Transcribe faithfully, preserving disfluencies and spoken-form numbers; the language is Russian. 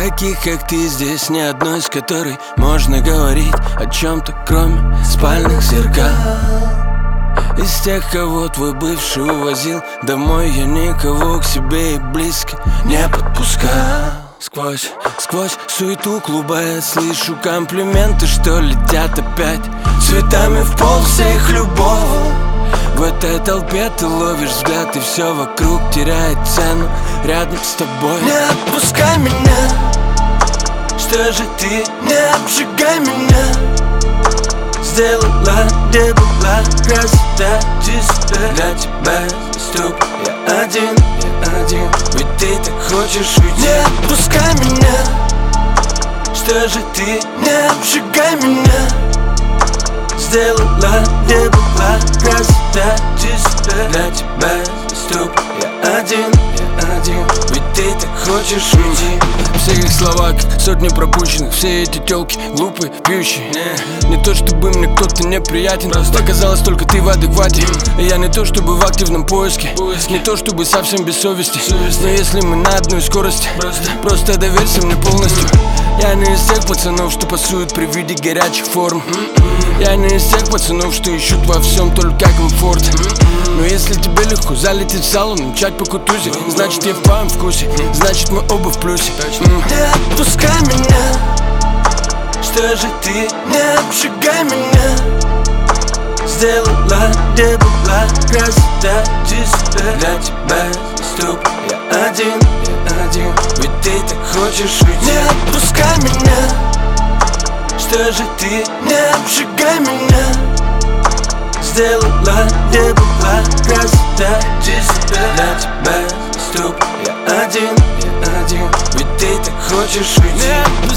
Таких, как ты, здесь ни одной, с которой можно говорить о чем-то, кроме спальных зеркал. Из тех, кого твой бывший увозил домой, я никого к себе и близко не подпускал. Сквозь, сквозь суету клуба я слышу комплименты, что летят опять цветами в пол, вся их любовь. В этой толпе ты ловишь взгляд, и все вокруг теряет цену рядом с тобой. Не отпускай меня, что же ты, не обжигай меня. Сделала, где была красота чистая. Для тебя стук, я один, я один. Ведь ты так хочешь уйти. Не отпускай меня, что же ты, не обжигай меня. Сделала, где была красота чистая. Для тебя стук, я один, я один. Ведь ты так хочешь уйти. Все их слова, как сотни пропущенных. Все эти тёлки глупые, пьющие. Не, не то чтобы мне кто-то неприятен, просто оказалось только ты в адеквате. И я не то чтобы в активном поиске, не то чтобы совсем без совести. Но если мы на одной скорости, просто доверься мне полностью. Я не из тех пацанов, что пасуют при виде горячих форм. Я не из тех пацанов, что ищут во всем только комфорт. Но если тебе легко залететь в салон, начать по кутузе, значит я в твоем вкусе, значит мы оба в плюсе. Не отпускай меня, что же ты, не обжигай меня. Сделала, где была красота чистая. Для тебя стук, я один, я один. Ведь ты так хочешь уйти. Не отпускай меня, что же ты, не обжигай меня. Сделала, где была красота чистая. Для тебя стук, я один, я один. Ведь ты так хочешь уйти.